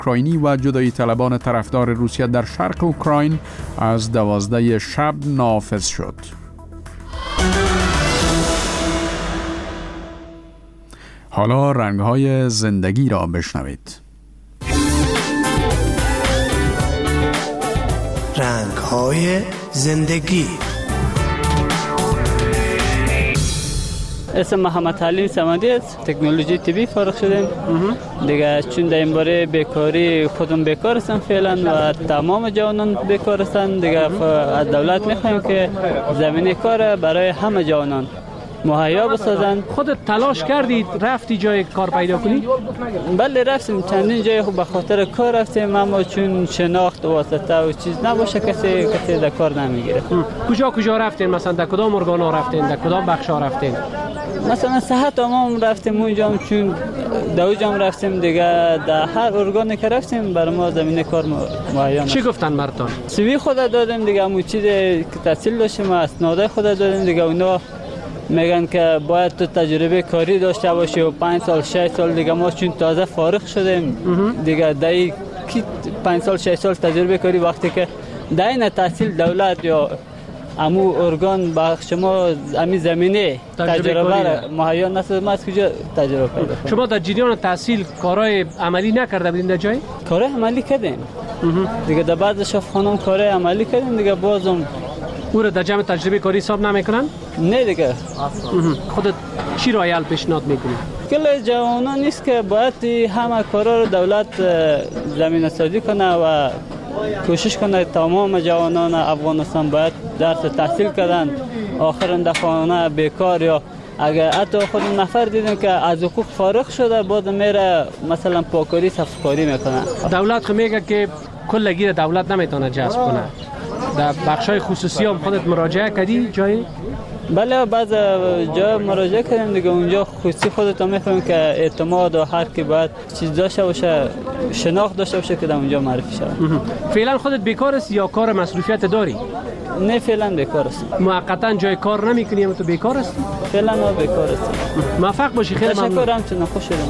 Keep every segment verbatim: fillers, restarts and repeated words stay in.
اوکراینی و جدایی طلبان طرفدار روسیه در شرق اوکراین از دوازده شب نافذ شد. حالا رنگ‌های زندگی را بشنوید. رنگ‌های زندگی. اسم محمد حلیم صمدی است. تکنولوژی طبی فارغ شدم دیگه، چون در این باره بیکاری خودم بیکار هستم فعلا و تمام جوانان بیکار هستن دیگه. از دولت میخوایم که زمینه کار برای همه جوانان مهیا بسازن. خودت تلاش کردید رفتی جای کار پیدا کنی؟ بله رفتیم چندین جای، خوب به خاطر کار رفتیم، اما چون شناخت واسطه و چیز نباشه کسی کسی در کار نمیگیره. کجا کجا رفتین؟ مثلا در کدام ارگان ها رفتین؟ در کدام بخش ها رفتین؟ مثلا صحت عموم رفتیم اونجا، چون در اونجا رفتیم دیگه. در هر ارگانی که رفتیم برای ما زمینه کار مهیا. چی گفتن مردان؟ سوی خود دادیم دیگه، همون چیزی که تحصیل داشتیم اسناد خود دادیم دیگه. اونا میگن که باید تو تجربه کاری داشته باشی و پنج سال شش سال دیگه. ما چون تازه فارغ شدیم دیگه، دایی کی پنج سال شش سال تجربه کاری وقتی که داین تحصیل دولت یا امو ارگان بخش ما امی زمینه تجربه مهیا نسازه، ما از کجا تجربه پیدا کنیم؟ شما در جریان تحصیل کارهای عملی نکرده بودین در جای؟ کارهای عملی کردیم دیگه، در بعض شفاخانه کارهای عملی کردیم دیگه. بازم او را در جمع تجربه کاری حساب نمیکنن؟ نه دیگه. خودت چی رایل پیشنهاد میکنی؟ کل جوانان نیست که باید همه کارا رو دولت زمینه سازی کنه و کوشش کنه تمام جوانان افغانستان باید درس تحصیل کردن، آخر اندخانه بیکار یا اگر حتی خود نفر دیدن که از حقوق فارغ شده باز میره مثلا پاکاری صفکاری میکنه. دولت خو میگه که کلگی دولت نمیتونه جذب کنه. در بخشای خصوصی هم خودت مراجعه کردی جایی؟ بله بعض جا مراجعه کردیم دیگه. اونجا خصوصی خودت هم میفهمیم که اعتماد و هر کی باید چیز داشته باشه، شناخت داشته باشه که در اونجا معرفی شود. فعلا خودت بیکار هستی یا کار مصروفیت داری؟ نه فعلا بیکار هستم. موقتا جای کار نمیکنی اما تو بیکار هستی؟ فعلا ما بیکار هستم. موفق باشی. خیلی ممنون. تشکرم، چون خوش شدم.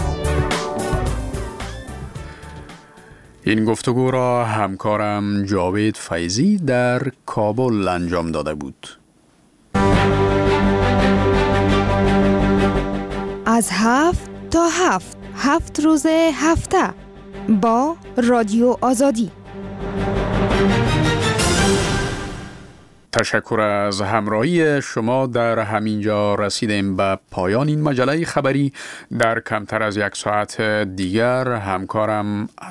این گفتگو را همکارم جاوید فیضی در کابل انجام داده بود. از هفت تا هفت هفت روز هفته با رادیو آزادی. تشکر از همراهی شما. در همینجا رسیدیم به پایان این مجله خبری. در کمتر از یک ساعت دیگر همکارم